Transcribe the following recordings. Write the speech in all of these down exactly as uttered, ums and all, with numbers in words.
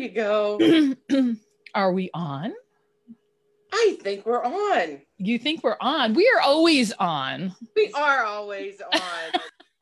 you go. Are we on? I think we're on. You think we're on? We are always on. We are always on.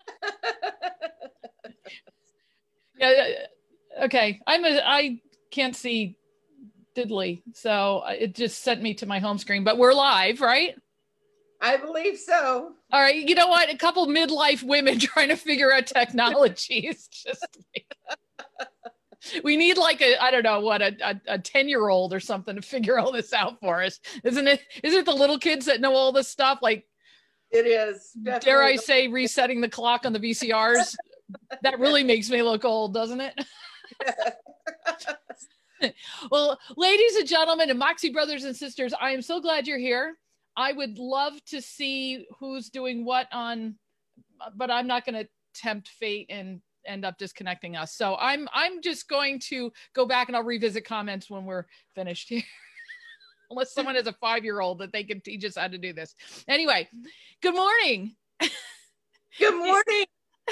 Yeah. Okay. I'm a, I can't see diddly, so it just sent me to my home screen, but we're live, right? I believe so. All right. You know what? A couple midlife women trying to figure out technology is just like, we need like a, I don't know what, a, a, a ten year old or something to figure all this out for us. Isn't it? Isn't it the little kids that know all this stuff? Like, it is. Definitely. Dare I say resetting the clock on the V C Rs? That really makes me look old, doesn't it? Well, ladies and gentlemen and Moxie brothers and sisters, I am so glad you're here. I would love to see who's doing what on, but I'm not going to tempt fate and end up disconnecting us. So I'm I'm just going to go back and I'll revisit comments when we're finished here. Unless someone has a five-year-old that they can teach us how to do this. Anyway, good morning. Good morning.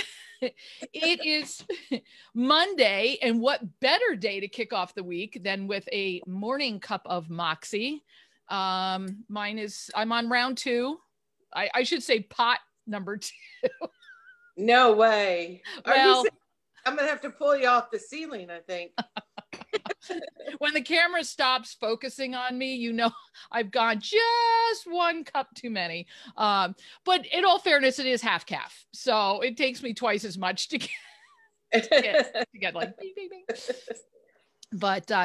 It is Monday, and what better day to kick off the week than with a morning cup of Moxie. Um, mine is, I'm on round two. I, I should say pot number two. No way. Well, I'm going to have to pull you off the ceiling, I think. When the camera stops focusing on me, you know, I've gone just one cup too many. Um, but in all fairness, it is half calf. So it takes me twice as much to get, to get, to get like, bing, bing, bing. But uh,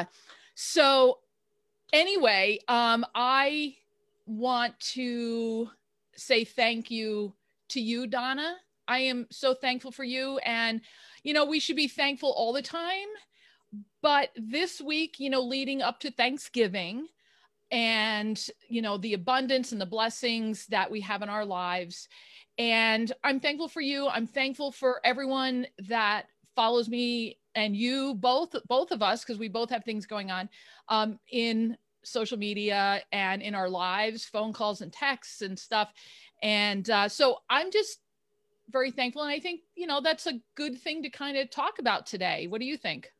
so anyway, um, I want to say thank you to you, Donna. I am so thankful for you. And, you know, we should be thankful all the time. But this week, you know, leading up to Thanksgiving and, you know, the abundance and the blessings that we have in our lives. And I'm thankful for you. I'm thankful for everyone that follows me and you, both, both of us, because we both have things going on um, in social media and in our lives, phone calls and texts and stuff. And uh, so I'm just very thankful. And I think, you know, that's a good thing to kind of talk about today. What do you think?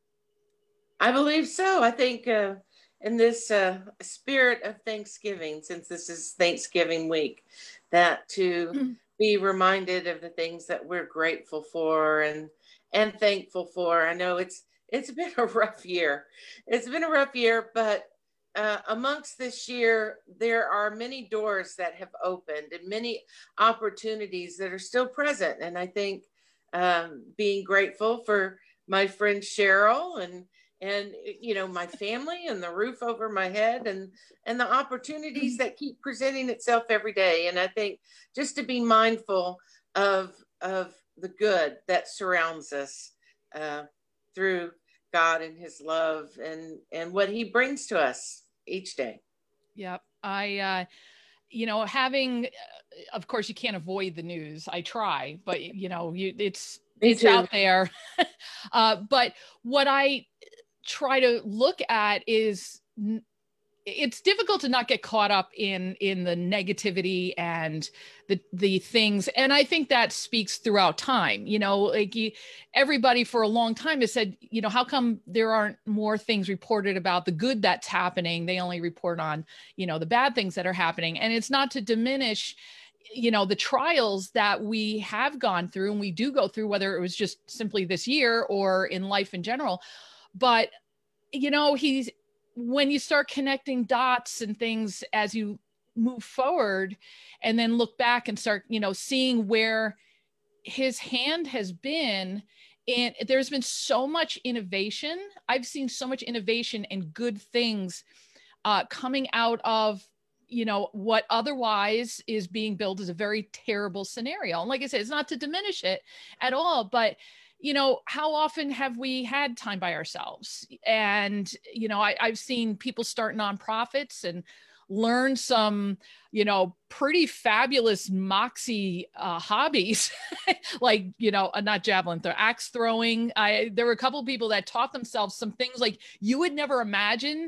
I believe so. I think uh, in this uh, spirit of Thanksgiving, since this is Thanksgiving week, that to mm-hmm. be reminded of the things that we're grateful for and and thankful for. I know it's it's been a rough year. It's been a rough year, but uh, amongst this year, there are many doors that have opened and many opportunities that are still present. And I think um, being grateful for my friend Cheryl and and, you know, my family and the roof over my head and, and the opportunities that keep presenting itself every day. And I think just to be mindful of, of the good that surrounds us uh, through God and his love and, and what he brings to us each day. Yep. I, uh, you know, having, of course, you can't avoid the news. I try, but, you know, you, it's, Me it's too. out there. uh, but what I try to look at is it's difficult to not get caught up in in the negativity and the the things, and I think that speaks throughout time. You know, like you, everybody for a long time has said, you know, how come there aren't more things reported about the good that's happening? They only report on, you know, the bad things that are happening. And it's not to diminish, you know, the trials that we have gone through and we do go through, whether it was just simply this year or in life in general. But, you know, he's, when you start connecting dots and things as you move forward and then look back and start, you know, seeing where his hand has been, and there's been so much innovation. I've seen so much innovation and good things uh, coming out of, you know, what otherwise is being built as a very terrible scenario. And like I said, it's not to diminish it at all, but you know, how often have we had time by ourselves? And, you know, I, I've seen people start nonprofits and learn some, you know, pretty fabulous Moxie uh, hobbies, like, you know, uh, not javelin throw, axe throwing. I, there were a couple of people that taught themselves some things like you would never imagine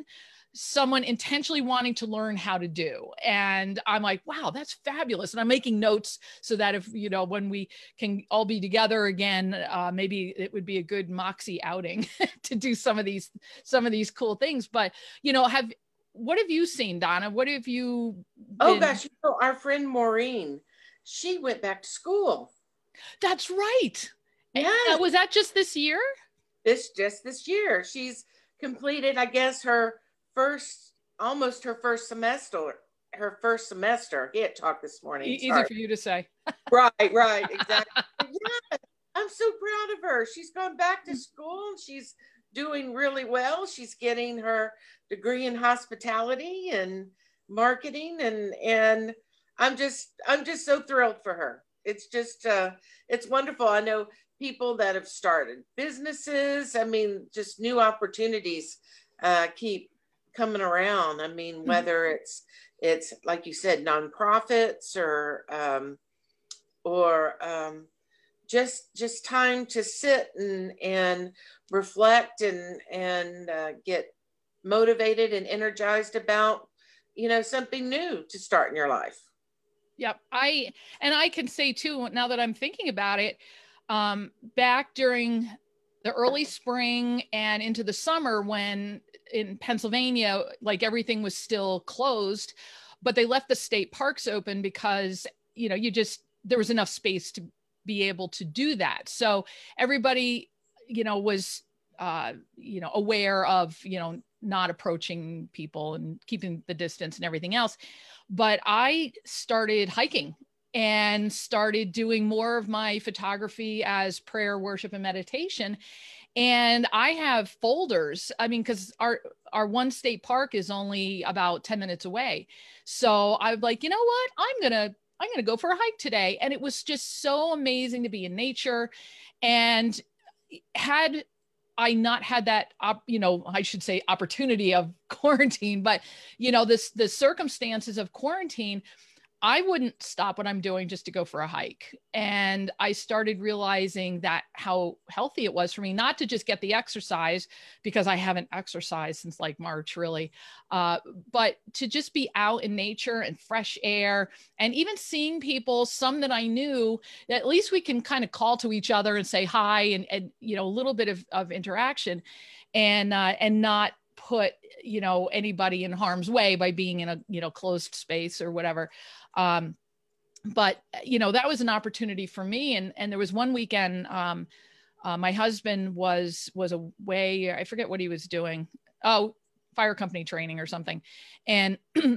someone intentionally wanting to learn how to do. And I'm like, wow, that's fabulous. And I'm making notes so that if, you know, when we can all be together again, uh, maybe it would be a good Moxie outing to do some of these, some of these cool things. But, you know, have, what have you seen, Donna? What have you been... Oh gosh, you know, our friend Maureen, she went back to school. That's right. Yeah. Uh, was that just this year? This, just this year. She's completed, I guess, her first, almost her first semester, her first semester. He had talked this morning. E- easy Sorry. for you to say. Right, right, exactly. Yeah, I'm so proud of her. She's gone back to school. She's doing really well. She's getting her degree in hospitality and marketing, and and I'm just I'm just so thrilled for her. It's just uh, it's wonderful. I know people that have started businesses. I mean, just new opportunities uh, keep coming around. I mean, whether it's it's like you said, nonprofits or um, or um, just just time to sit and and reflect and and uh, get motivated and energized about, you know, something new to start in your life. Yep. I and I can say too, now that I'm thinking about it, um, back during the early spring and into the summer, when in Pennsylvania, like everything was still closed, but they left the state parks open because, you know, you just, there was enough space to be able to do that. So everybody, you know, was, uh, you know, aware of, you know, not approaching people and keeping the distance and everything else. But I started hiking and started doing more of my photography as prayer, worship, and meditation. And I have folders. I mean, because our our one state park is only about ten minutes away. So I was like, you know what? I'm gonna I'm gonna go for a hike today. And it was just so amazing to be in nature. And had I not had that, op, you know, I should say opportunity of quarantine, but you know, this the circumstances of quarantine, I wouldn't stop what I'm doing just to go for a hike. And I started realizing that how healthy it was for me, not to just get the exercise, because I haven't exercised since like March, really, uh, but to just be out in nature and fresh air, and even seeing people, some that I knew, that at least we can kind of call to each other and say hi, and, and you know, a little bit of, of interaction, and uh, and not put, you know, anybody in harm's way by being in a, you know, closed space or whatever. Um, but, you know, that was an opportunity for me. And, and there was one weekend, um, uh, my husband was, was away. I forget what he was doing. Oh, fire company training or something. And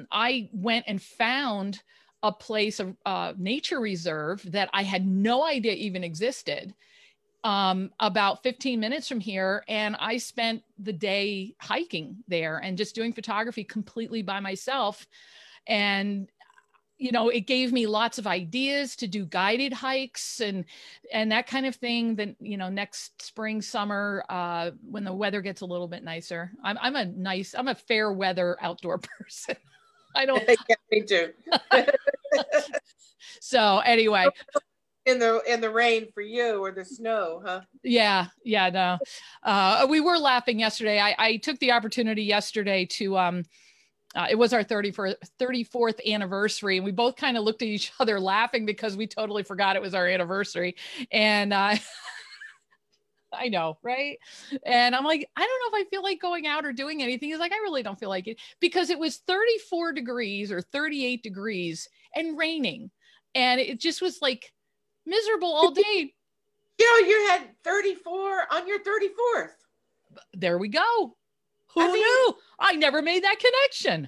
I went and found a place, of uh, nature reserve that I had no idea even existed, um, about fifteen minutes from here. And I spent the day hiking there and just doing photography completely by myself. And you know, it gave me lots of ideas to do guided hikes and, and that kind of thing. Then, you know, next spring, summer, uh, when the weather gets a little bit nicer, I'm, I'm a nice, I'm a fair weather outdoor person. I don't. Yeah, me too. So anyway. In the, in the rain for you, or the snow, huh? Yeah. Yeah. No, uh, we were laughing yesterday. I, I took the opportunity yesterday to, um, Uh, it was our thirty-fourth anniversary, and we both kind of looked at each other laughing because we totally forgot it was our anniversary. And uh, I know, right? And I'm like, I don't know if I feel like going out or doing anything. He's like, I really don't feel like it, because it was thirty-four degrees or thirty-eight degrees and raining. And it just was like miserable all day. You know, you had thirty-four on your thirty-fourth. There we go. Who I mean, knew? I never made that connection.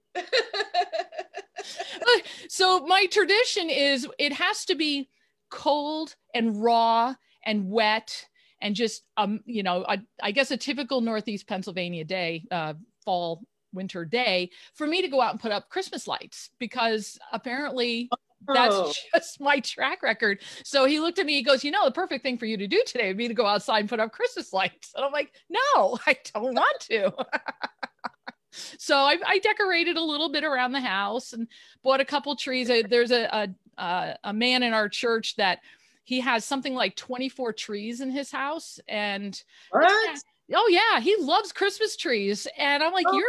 So my tradition is it has to be cold and raw and wet and just, um, you know, I, I guess a typical Northeast Pennsylvania day, uh, fall, winter day, for me to go out and put up Christmas lights, because apparently that's oh. just my track record. So he looked at me, he goes, you know, the perfect thing for you to do today would be to go outside and put up Christmas lights. And I'm like, no, I don't want to. So I, I decorated a little bit around the house and bought a couple trees. There's a, a, a man in our church that he has something like twenty-four trees in his house. And what? oh yeah, he loves Christmas trees. And I'm like, oh. you're my,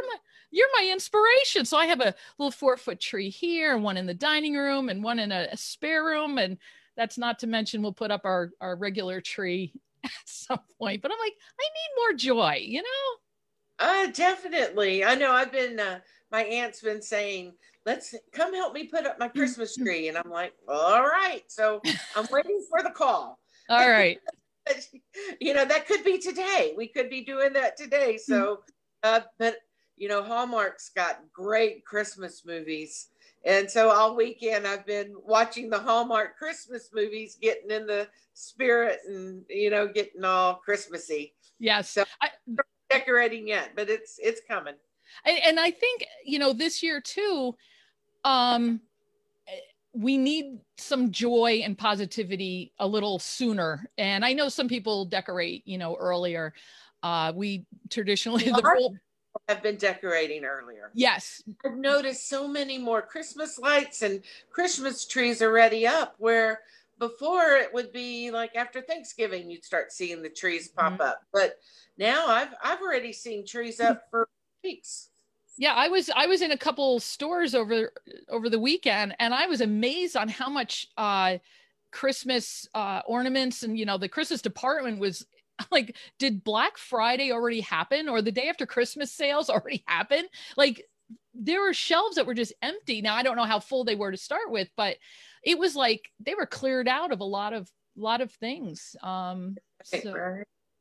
you're my inspiration. So I have a little four foot tree here and one in the dining room and one in a, a spare room. And that's not to mention we'll put up our, our regular tree at some point. But I'm like, I need more joy, you know? Uh, definitely. I know I've been, uh, my aunt's been saying, let's come help me put up my Christmas tree. And I'm like, all right. So I'm waiting for the call. All right. You know, that could be today. We could be doing that today. So, uh, but, you know, Hallmark's got great Christmas movies. And so all weekend I've been watching the Hallmark Christmas movies, getting in the spirit and, you know, getting all Christmassy. Yes. So I, decorating yet, but it's it's coming. And, and I think, you know, this year too, um, we need some joy and positivity a little sooner. And I know some people decorate, you know, earlier. Uh, we traditionally well, the rule have been decorating earlier. Yes. I've noticed so many more Christmas lights and Christmas trees already up, where before it would be like after Thanksgiving, you'd start seeing the trees pop mm-hmm. up. But now I've I've already seen trees up for weeks. Yeah, I was I was in a couple stores over over the weekend, and I was amazed on how much uh, Christmas uh, ornaments and, you know, the Christmas department was like, did Black Friday already happen, or the day after Christmas sales already happen? Like, there were shelves that were just empty. Now I don't know how full they were to start with, but it was like they were cleared out of a lot of lot of things. Um, so,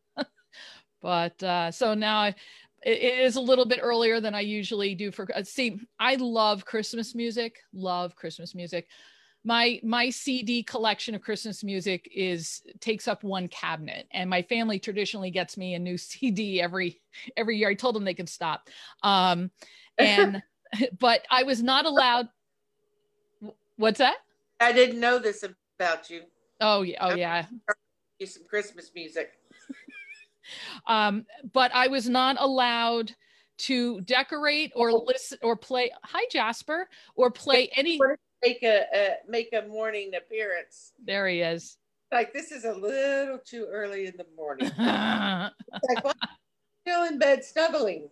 but uh, so now I, it is a little bit earlier than I usually do for. Uh, see, I love Christmas music. Love Christmas music. My my C D collection of Christmas music is takes up one cabinet, and my family traditionally gets me a new C D every every year. I told them they can stop, um, and but I was not allowed. What's that? I didn't know this about you. Oh yeah, oh yeah. Some Christmas music. um, but I was not allowed to decorate or listen or play. Hi, Jasper, or play any. Make a, a make a morning appearance. There he is. Like, this is a little too early in the morning. Like, why are you still in bed snuggling?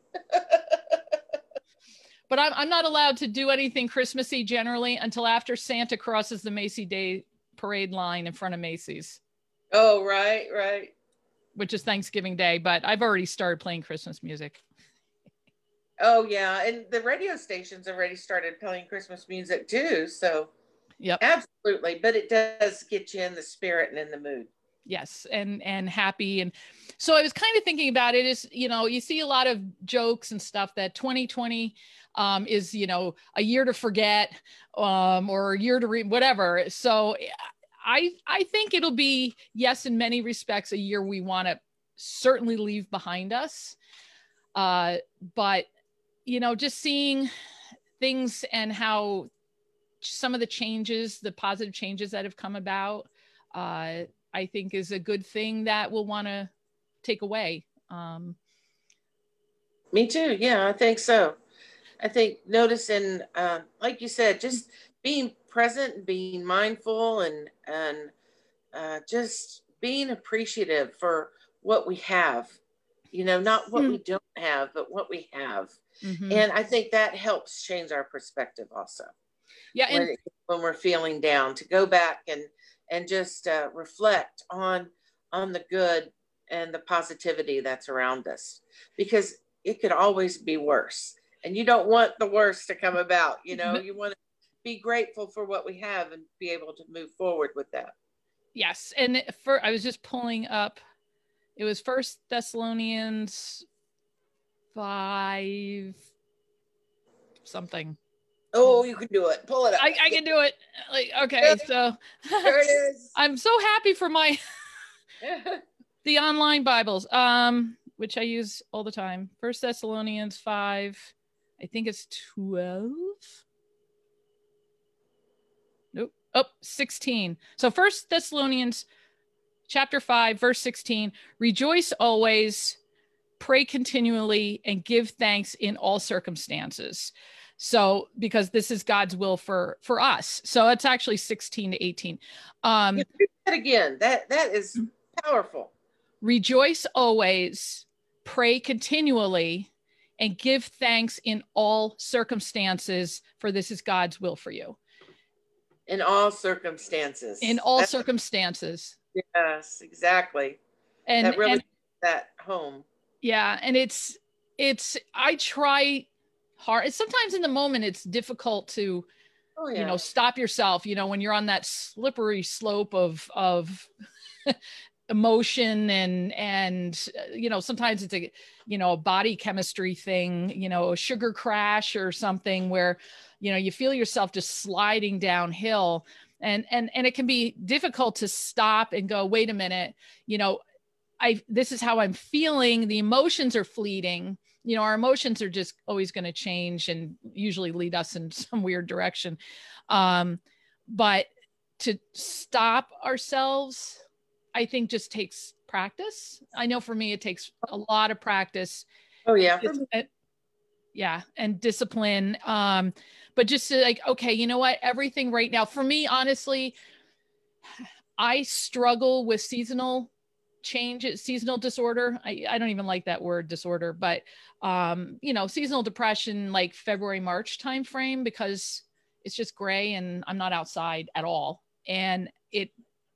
But I'm I'm not allowed to do anything Christmassy generally until after Santa crosses the Macy Day parade line in front of Macy's. Oh, right, right. Which is Thanksgiving Day, but I've already started playing Christmas music. Oh yeah, and the radio stations already started playing Christmas music too. So, yep, absolutely. But it does get you in the spirit and in the mood. Yes, and and happy. And so I was kind of thinking about it is, you know, you see a lot of jokes and stuff that twenty twenty um, is, you know, a year to forget um, or a year to read, whatever. So I I think it'll be, yes, in many respects, a year we want to certainly leave behind us. Uh, but you know, just seeing things and how some of the changes, the positive changes that have come about, uh, I think is a good thing that we'll want to take away. Um, Me too. Yeah, I think so. I think noticing, uh, like you said, just being present and being mindful and, and uh, just being appreciative for what we have, you know, not what mm. we don't have, but what we have. Mm-hmm. And I think that helps change our perspective also. Yeah. And when, when we're feeling down, to go back and, and just uh, reflect on, on the good and the positivity that's around us, because it could always be worse. And you don't want the worst to come about. You know, you want to be grateful for what we have and be able to move forward with that. Yes. And for, I was just pulling up, it was First Thessalonians five something. Oh, you can do it. Pull it up. I, I can do it. Like, okay, so there it is. I'm so happy for my the online Bibles, um, which I use all the time. First Thessalonians five, I think it's twelve. Nope. Oh, sixteen. So First Thessalonians chapter five, verse sixteen, rejoice always, pray continually, and give thanks in all circumstances. So, because this is God's will for, for us. So it's actually sixteen to eighteen. Um, you do that again. That, that is powerful. Rejoice always, pray continually, and give thanks in all circumstances, for this is God's will for you. In all circumstances. In all That's, circumstances. Yes, exactly. And that really and, that home. Yeah. And it's, it's, I try hard. Sometimes in the moment, it's difficult to, oh, yeah. you know, stop yourself, you know, when you're on that slippery slope of, of emotion and, and, you know, sometimes it's a, you know, a body chemistry thing, you know, a sugar crash or something where, you know, you feel yourself just sliding downhill, and, and, and it can be difficult to stop and go, wait a minute, you know, I, this is how I'm feeling. The emotions are fleeting. You know, our emotions are just always going to change and usually lead us in some weird direction. Um, but to stop ourselves, I think just takes practice. I know for me, it takes a lot of practice. Oh yeah. It's, yeah. And discipline. Um, but just to like, okay, you know what, everything right now for me, honestly, I struggle with seasonal change, seasonal disorder. I, I don't even like that word disorder, but, um, you know, seasonal depression, like February, March timeframe, because it's just gray and I'm not outside at all. And it,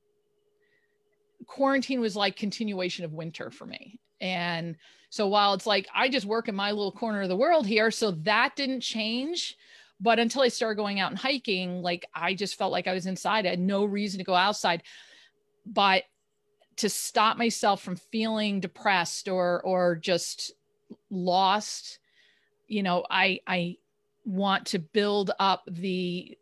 quarantine was like continuation of winter for me. And so while it's like, I just work in my little corner of the world here, so that didn't change. But until I started going out and hiking, like I just felt like I was inside. I had no reason to go outside. But to stop myself from feeling depressed or, or just lost, you know, I, I want to build up the,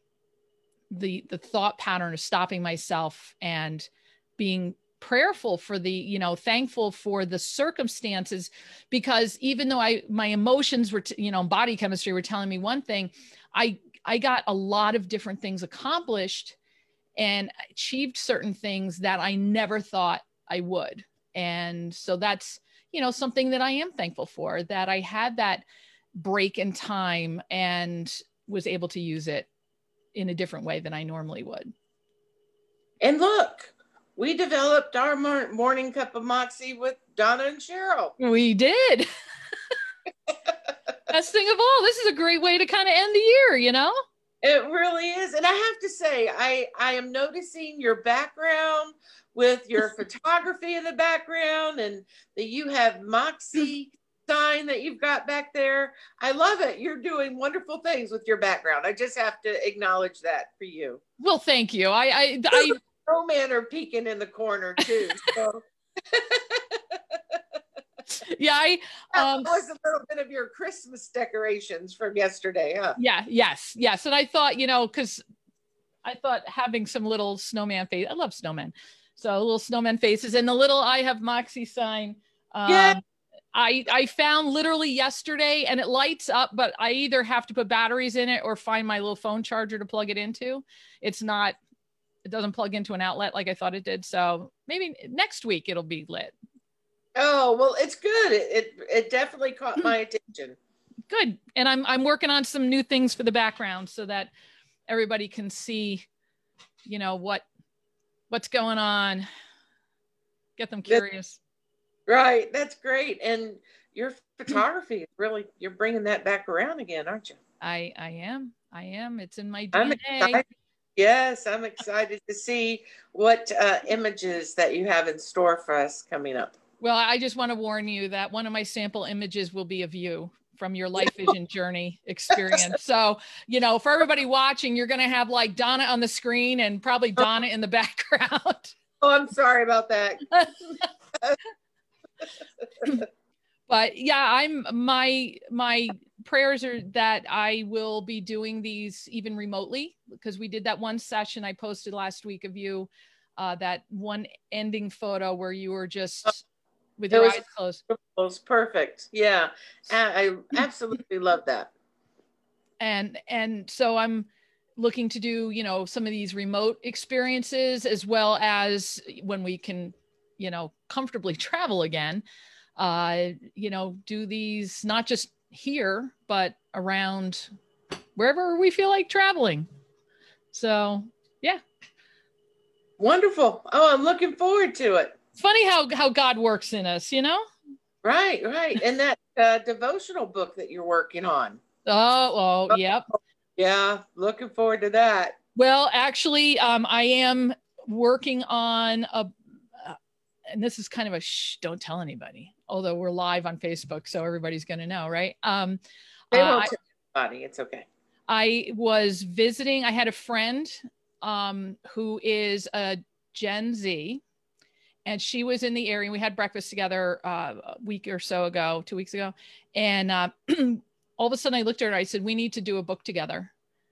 the, the thought pattern of stopping myself and being prayerful for the, you know, thankful for the circumstances, because even though I, my emotions were, t- you know, body chemistry were telling me one thing, I, I got a lot of different things accomplished and achieved certain things that I never thought I would. And so that's, you know, something that I am thankful for, that I had that break in time and was able to use it in a different way than I normally would. And look, we developed our morning cup of Moxie with Donna and Cheryl. We did. Best thing of all, this is a great way to kind of end the year, you know? It really is. And I have to say, I, I am noticing your background with your photography in the background, and that you have Moxie sign that you've got back there. I love it. You're doing wonderful things with your background. I just have to acknowledge that for you. Well, thank you. I, I, I snowmen are peeking in the corner too. So. Yeah, I um, that was a little bit of your Christmas decorations from yesterday, huh? Yeah, yes, yes. And I thought, you know, because I thought having some little snowman face. I love snowmen, so little snowman faces and the little "I have Moxie" sign. Um, yeah. I I found literally yesterday, and it lights up, but I either have to put batteries in it or find my little phone charger to plug it into. It's not. It doesn't plug into an outlet like I thought it did. So maybe next week it'll be lit. Oh, well, it's good. It, it, it definitely caught my attention. Good. And I'm, I'm working on some new things for the background so that everybody can see, you know, what, what's going on. Get them curious. That's, right. That's great. And your photography is really, you're bringing that back around again, aren't you? I, I am. I am. It's in my D I'm N A. Excited. Yes, I'm excited to see what uh, images that you have in store for us coming up. Well, I just want to warn you that one of my sample images will be of you from your life vision journey experience. So, you know, for everybody watching, you're going to have like Donna on the screen and probably Donna in the background. Oh, I'm sorry about that. But yeah, I'm my, my prayers are that I will be doing these even remotely, because we did that one session I posted last week of you, uh, that one ending photo where you were just with your eyes closed. It was perfect. Yeah. I absolutely love that. And, and so I'm looking to do, you know, some of these remote experiences, as well as when we can, you know, comfortably travel again, uh, you know, do these not just here, but around wherever we feel like traveling. So, yeah. Wonderful. Oh, I'm looking forward to it. Funny how, how God works in us, you know? Right, right. And that a devotional book that you're working on. Oh, oh, yep. Yeah, looking forward to that. Well, actually, um, I am working on a, uh, and this is kind of a shh, don't tell anybody, although we're live on Facebook, so everybody's going to know, right? Um, they uh, won't tell anybody. It's okay. I was visiting, I had a friend um, who is a Gen Z, and she was in the area. We had breakfast together uh, a week or so ago, two weeks ago. And uh, all of a sudden I looked at her and I said, we need to do a book together.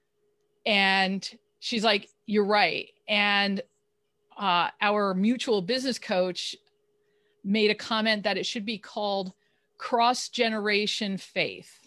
And she's like, you're right. And uh, our mutual business coach made a comment that it should be called Cross-Generation Faith.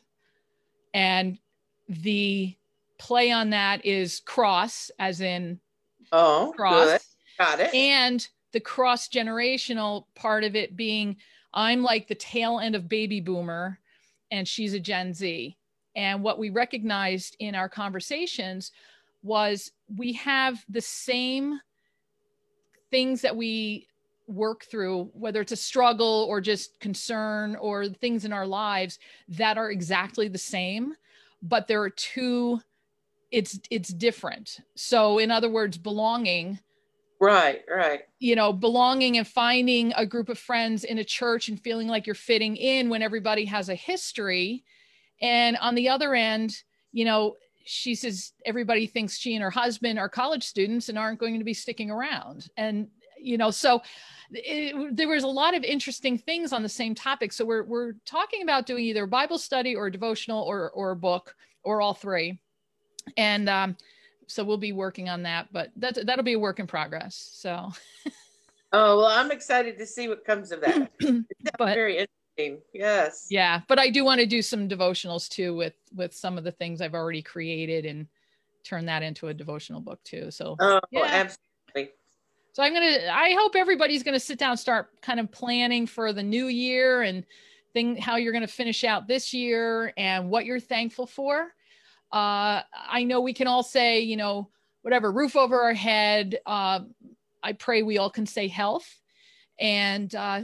And the play on that is cross, as in oh, cross. Good. Got it. And the cross-generational part of it being, I'm like the tail end of baby boomer and she's a Gen Z. And what we recognized in our conversations was we have the same things that we work through, whether it's a struggle or just concern or things in our lives that are exactly the same, but there are two, it's, it's different. So in other words, belonging, Right, right. you know, belonging and finding a group of friends in a church and feeling like you're fitting in when everybody has a history. And on the other end, you know, she says everybody thinks she and her husband are college students and aren't going to be sticking around. And, you know, so it, there was a lot of interesting things on the same topic. So we're, we're talking about doing either a Bible study or a devotional or, or a book or all three. And, um, so we'll be working on that, but that, that'll be a work in progress. So. Oh, well, I'm excited to see what comes of that. It's but, very interesting. Yes. Yeah. But I do want to do some devotionals too, with, with some of the things I've already created and turn that into a devotional book too. So, oh, yeah. absolutely. So I'm going to, I hope everybody's going to sit down and start kind of planning for the new year and think how you're going to finish out this year and what you're thankful for. Uh, I know we can all say, you know, whatever, roof over our head. Uh, I pray we all can say health. And uh,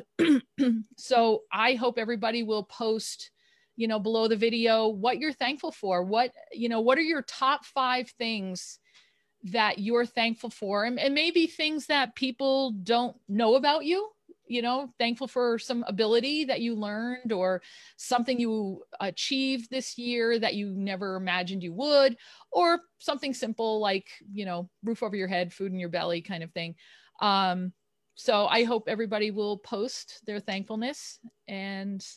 so I hope everybody will post, you know, below the video, what you're thankful for. What, you know, what are your top five things that you're thankful for? And, and maybe things that people don't know about you. You know, thankful for some ability that you learned or something you achieved this year that you never imagined you would, or something simple like, you know, roof over your head, food in your belly kind of thing. Um, so I hope everybody will post their thankfulness, and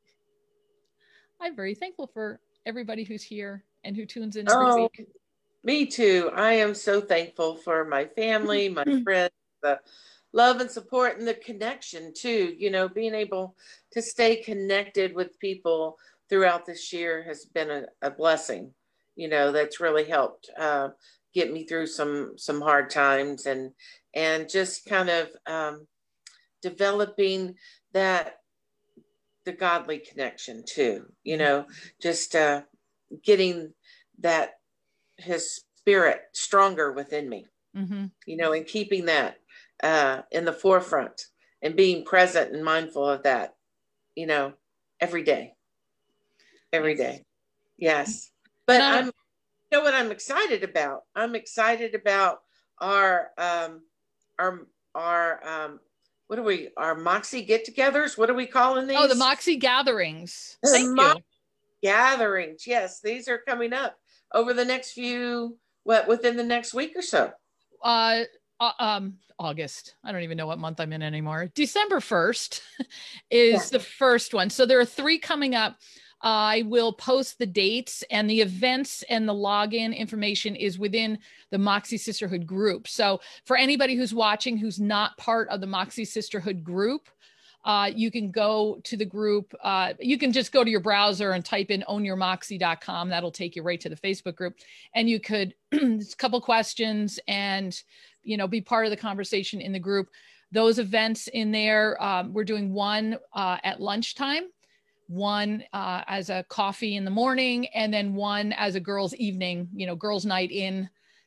I'm very thankful for everybody who's here and who tunes in every oh, week. Me too. I am so thankful for my family, my friends, the love and support and the connection too. You know, being able to stay connected with people throughout this year has been a, a blessing. You know, that's really helped uh, get me through some some hard times, and and just kind of um, developing that the godly connection too. You know, just uh, getting that his spirit stronger within me. Mm-hmm. You know, and keeping that uh, in the forefront and being present and mindful of that, you know, every day, every day. Yes. But no. I'm, you know what I'm excited about? I'm excited about our, um, our, our, um, what are we, our Moxie get-togethers? What are we calling these? Oh, the Moxie gatherings. The Thank Mo- you. Gatherings. Yes. These are coming up over the next few, what, within the next week or so. Uh, uh, um, August. I don't even know what month I'm in anymore. December first is yeah. the first one. So there are three coming up. Uh, I will post the dates, and the events and the login information is within the Moxie Sisterhood group. So for anybody who's watching, who's not part of the Moxie Sisterhood group, uh, you can go to the group. Uh, you can just go to your browser and type in own your moxie dot com. That'll take you right to the Facebook group. And you could, it's a couple questions and, you know, be part of the conversation in the group. Those events in there, um, we're doing one uh, at lunchtime, one uh, as a coffee in the morning, and then one as a girls' evening, you know, girls' night in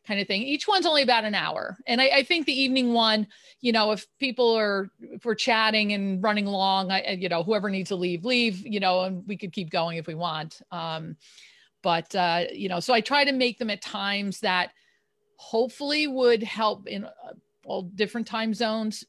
kind of thing. Each one's only about an hour. And I, I think the evening one, you know, if people are, if we're chatting and running long, I, you know, whoever needs to leave, leave, you know, and we could keep going if we want. Um, but, uh, you know, so I try to make them at times that hopefully would help in all different time zones.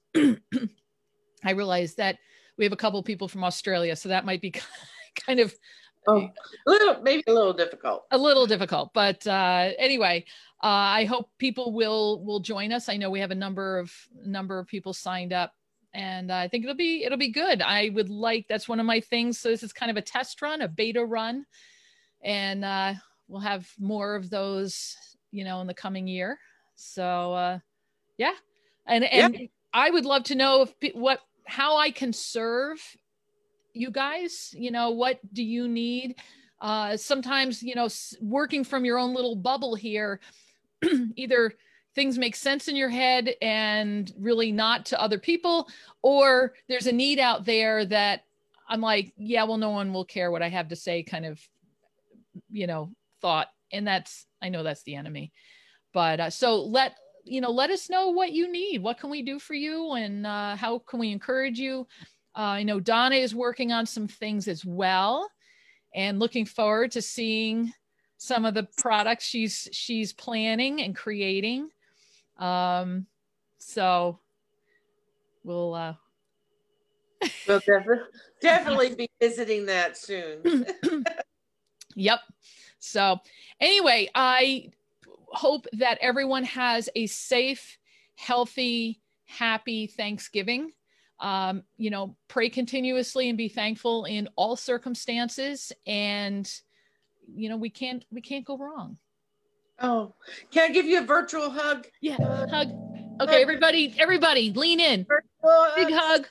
I realize that we have a couple of people from Australia, so that might be kind of oh, a little, maybe a little difficult. A little difficult, but uh, anyway, uh, I hope people will will join us. I know we have a number of number of people signed up, and I think it'll be it'll be good. I would like that's one of my things. So this is kind of a test run, a beta run, and uh, we'll have more of those, you know, in the coming year. So uh, yeah, and and yeah. I would love to know if what how I can serve you guys. You know, what do you need? Uh, sometimes, you know, working from your own little bubble here, either things make sense in your head and really not to other people, or there's a need out there that I'm like, yeah, well, no one will care what I have to say kind of, you know, thought. And that's, I know that's the enemy, but uh, so let, you know, let us know what you need. What can we do for you? And uh, how can we encourage you? Uh, I know Donna is working on some things as well, and looking forward to seeing some of the products she's she's planning and creating. Um, so we'll uh, we'll definitely definitely be visiting that soon. Yep. So anyway, I hope that everyone has a safe, healthy, happy Thanksgiving. Um, you know, pray continuously and be thankful in all circumstances. And, you know, we can't, we can't go wrong. Oh, can I give you a virtual hug? Yeah. Hug. Okay. Everybody, everybody lean in. Virtual Big hug.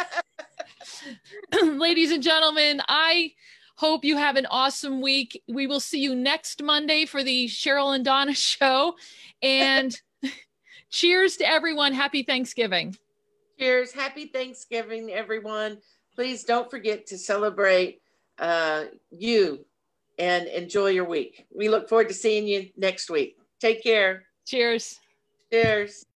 Ladies and gentlemen, I hope you have an awesome week. We will see you next Monday for the Cheryl and Donna show, and cheers to everyone. Happy Thanksgiving. Cheers. Happy Thanksgiving, everyone. Please don't forget to celebrate uh, you and enjoy your week. We look forward to seeing you next week. Take care. Cheers. Cheers.